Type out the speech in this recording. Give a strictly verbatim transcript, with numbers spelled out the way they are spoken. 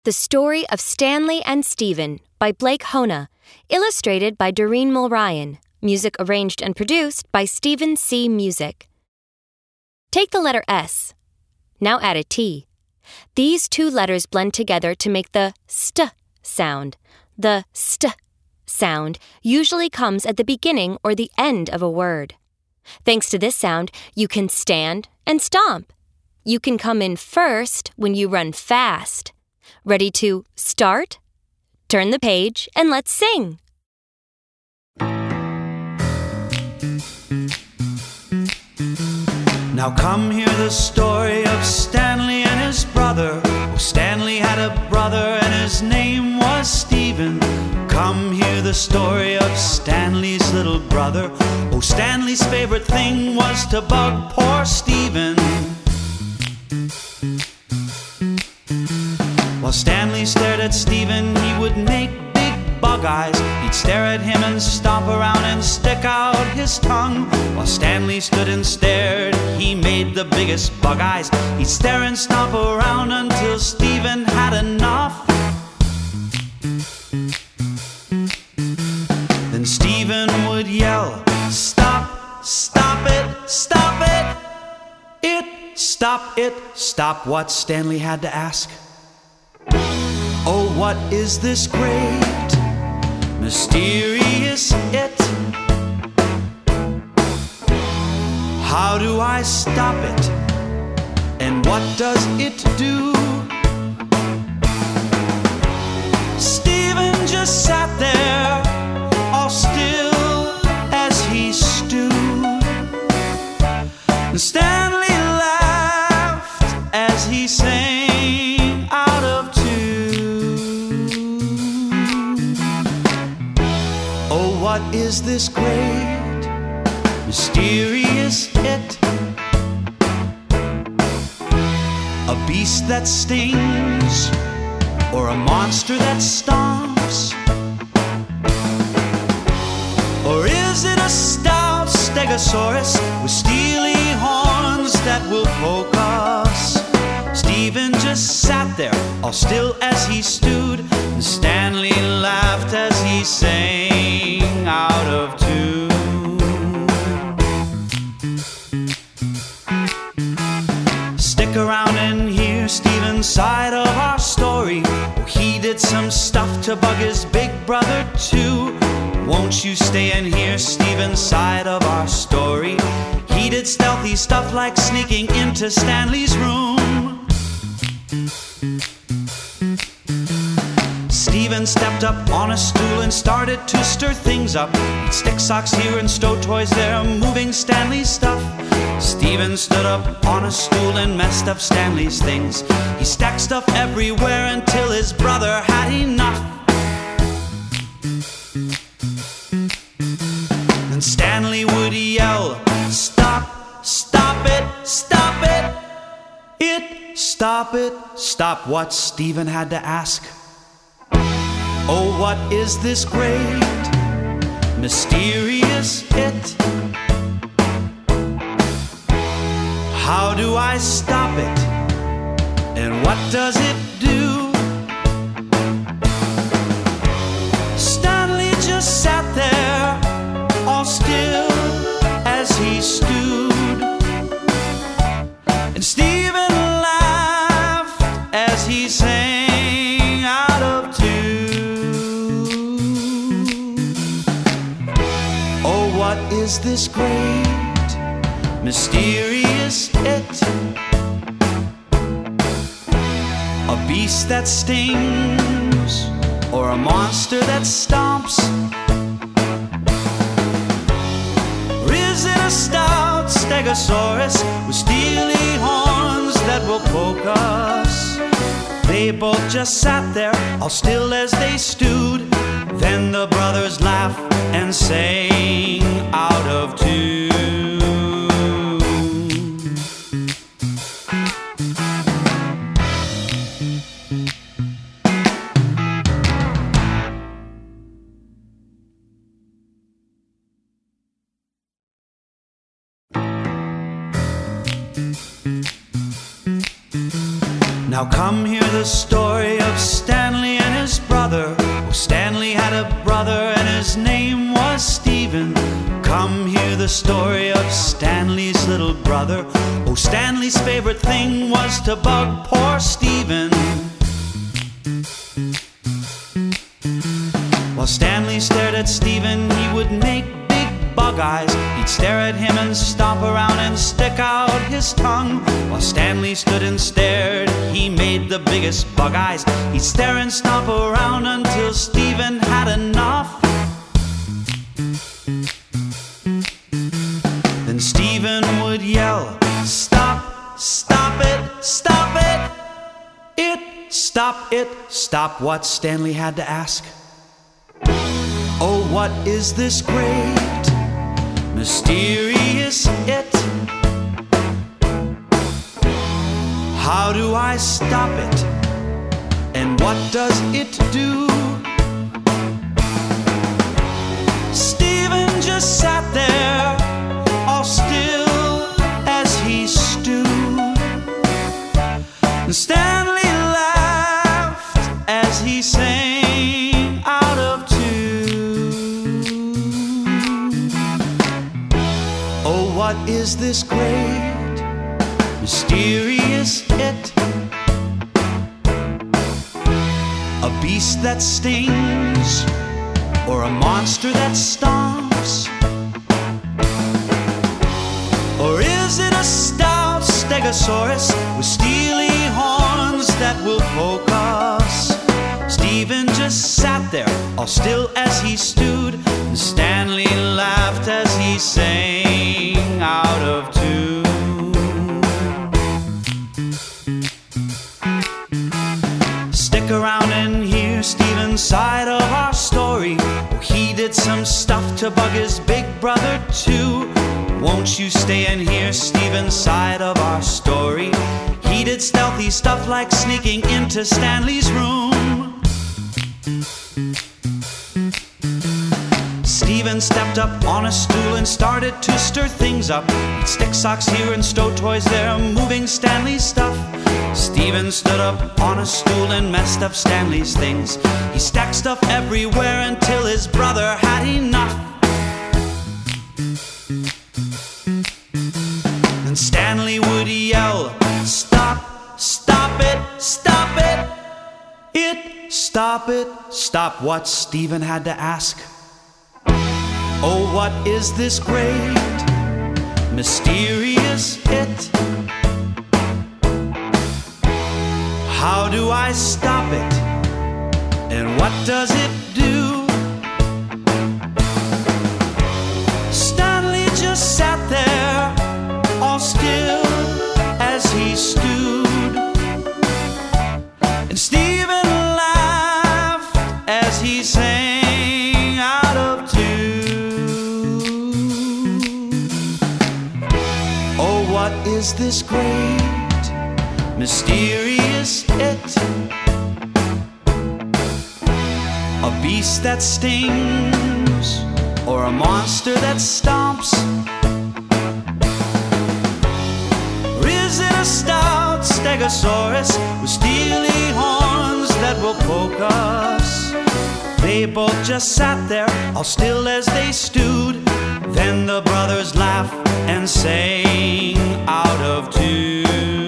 The Story of Stanley and Stephen by Blake Hona, illustrated by Doreen Mulryan, music arranged and produced by Stephen C. Music. Take the letter S. Now add a T. These two letters blend together to make the st sound. The st sound usually comes at the beginning or the end of a word. Thanks to this sound, you can stand and stomp. You can come in first when you run fast. Ready to start? Turn the page and let's sing. Now come hear the story of Stanley and his brother. Oh, Stanley had a brother and his name was Stephen. Come hear the story of Stanley's little brother. Oh, Stanley's favorite thing was to bug poor Stephen. While Stanley stared at Stephen, he would make big bug eyes. He'd stare at him and stomp around and stick out his tongue. While Stanley stood and stared, he made the biggest bug eyes. He'd stare and stomp around until Stephen had enough. Then Stephen would yell, "Stop, stop it, stop it, it, stop it, stop." What Stanley had to ask? Oh, what is this great, mysterious it? How do I stop it? And what does it do? Stephen just sat there, all still as he stewed. And Stanley laughed as he sang out of what is this great, mysterious it? A beast that stings, or a monster that stomps? Or is it a stout stegosaurus with steely horns that will poke us? Stephen just sat there, all still as he stewed, and Stanley laughed as he sang out of tune. Stick around and hear Stephen's side of our story. Oh, he did some stuff to bug his big brother too. Won't you stay and hear Stephen's side of our story? He did stealthy stuff like sneaking into Stanley's room. Stephen stepped up on a stool and started to stir things up. He'd stick socks here and stow toys there, moving Stanley's stuff. Stephen stood up on a stool and messed up Stanley's things. He stacked stuff everywhere until his brother had enough. Then Stanley would yell, "Stop, stop it, stop it, it, stop it, stop." What Stephen had to ask? Oh, what is this great, mysterious it? How do I stop it? And what does it do? Stanley just sat there, all still as he stewed. And Stephen laughed as he sang out of tune. What is this great, mysterious it? A beast that stings, or a monster that stomps? Or is it a stout stegosaurus with steely horns that will poke us? They both just sat there, all still as they stewed. Then the brothers laughed and sang out of tune. Now come hear the story of the story of Stanley's little brother. Oh, Stanley's favorite thing was to bug poor Stephen. While Stanley stared at Stephen, he would make big bug eyes. He'd stare at him and stomp around and stick out his tongue. While Stanley stood and stared, he made the biggest bug eyes. He'd stare and stomp around until Stephen had enough. Then Stephen would yell, "Stop, stop it, stop it, it, stop it, stop." What Stanley had to ask? Oh, what is this great, mysterious it? How do I stop it? And what does it do? Stephen just sat there, all still as he stewed. And Stanley laughed as he sang out of tune. Oh, what is this great, mysterious it? A beast that stings, or a monster that stomps? Or is it a stout stegosaurus with steely horns that will poke us? Stephen just sat there, all still as he stewed, and Stanley laughed as he sang out of tune. Stick around and hear Stephen's side of our story. Oh, he did some stuff to bug his big brother too. Won't you stay and hear Stephen's side of our story? He did stealthy stuff like sneaking into Stanley's room. Stephen stepped up on a stool and started to stir things up. He'd stick socks here and stow toys there, moving Stanley's stuff. Stephen stood up on a stool and messed up Stanley's things. He stacked stuff everywhere until his brother had enough. Then Stanley would yell, "Stop, stop it, stop it, it, stop it, stop." What Stephen had to ask? Oh, what is this great, mysterious it? How do I stop it? And what does it do? Stanley just sat there, all still as he stewed. And Stephen laughed as he sang out of tune. Oh, what is this great, mysterious it? A beast that stings, or a monster that stomps? Or is it a stout stegosaurus with steely horns that will poke us? They both just sat there, all still as they stewed. Then the brothers laughed and sang out of tune.